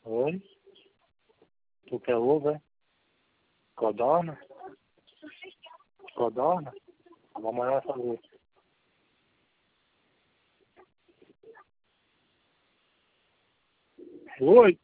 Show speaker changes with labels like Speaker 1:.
Speaker 1: Oi? Tu quer ovo, é? Codorna? Codorna? Vamos amanhã fazer. Oi?